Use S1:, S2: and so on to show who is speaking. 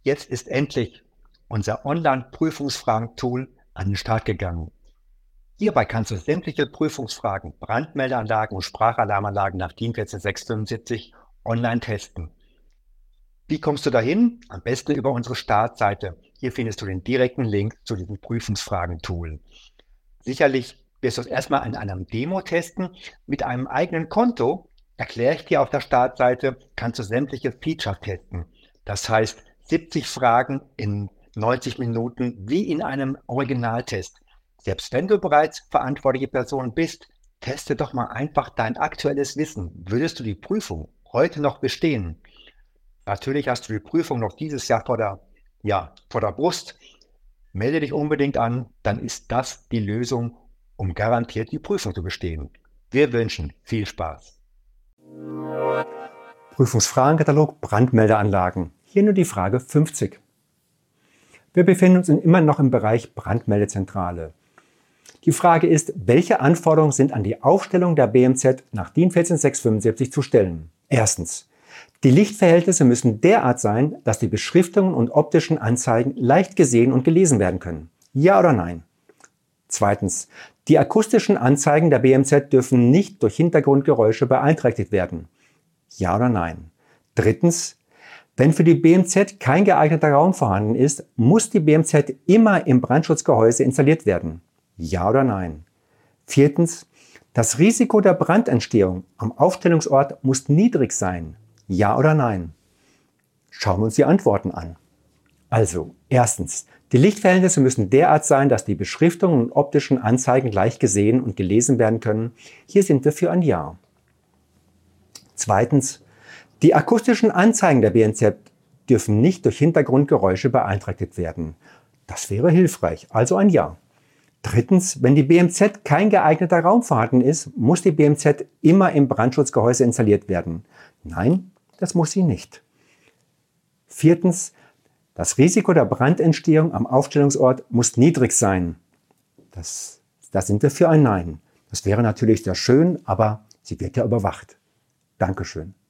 S1: Jetzt ist endlich unser Online-Prüfungsfragen-Tool an den Start gegangen. Hierbei kannst du sämtliche Prüfungsfragen, Brandmeldeanlagen und Sprachalarmanlagen nach DIN 14675 online testen. Wie kommst du dahin? Am besten über unsere Startseite. Hier findest du den direkten Link zu diesem Prüfungsfragen-Tool. Sicherlich wirst du es erstmal in einem Demo testen. Mit einem eigenen Konto, erkläre ich dir auf der Startseite, kannst du sämtliche Features testen. Das heißt, 70 Fragen in 90 Minuten wie in einem Originaltest. Selbst wenn du bereits verantwortliche Person bist, teste doch mal einfach dein aktuelles Wissen. Würdest du die Prüfung heute noch bestehen? Natürlich hast du die Prüfung noch dieses Jahr vor der Brust. Melde dich unbedingt an, dann ist das die Lösung, um garantiert die Prüfung zu bestehen. Wir wünschen viel Spaß.
S2: Prüfungsfragenkatalog Brandmeldeanlagen. Hier nur die Frage 50. Wir befinden uns immer noch im Bereich Brandmeldezentrale. Die Frage ist, welche Anforderungen sind an die Aufstellung der BMZ nach DIN 14675 zu stellen? Erstens. Die Lichtverhältnisse müssen derart sein, dass die Beschriftungen und optischen Anzeigen leicht gesehen und gelesen werden können. Ja oder nein? Zweitens. Die akustischen Anzeigen der BMZ dürfen nicht durch Hintergrundgeräusche beeinträchtigt werden. Ja oder nein? Drittens. Wenn für die BMZ kein geeigneter Raum vorhanden ist, muss die BMZ immer im Brandschutzgehäuse installiert werden. Ja oder nein? Viertens. Das Risiko der Brandentstehung am Aufstellungsort muss niedrig sein. Ja oder nein? Schauen wir uns die Antworten an. Also, erstens. Die Lichtverhältnisse müssen derart sein, dass die Beschriftungen und optischen Anzeigen leicht gesehen und gelesen werden können. Hier sind wir für ein Ja. Zweitens. Die akustischen Anzeigen der BMZ dürfen nicht durch Hintergrundgeräusche beeinträchtigt werden. Das wäre hilfreich, also ein Ja. Drittens, wenn die BMZ kein geeigneter Raum vorhanden ist, muss die BMZ immer im Brandschutzgehäuse installiert werden. Nein, das muss sie nicht. Viertens, das Risiko der Brandentstehung am Aufstellungsort muss niedrig sein. Da sind wir für ein Nein. Das wäre natürlich sehr schön, aber sie wird ja überwacht. Dankeschön.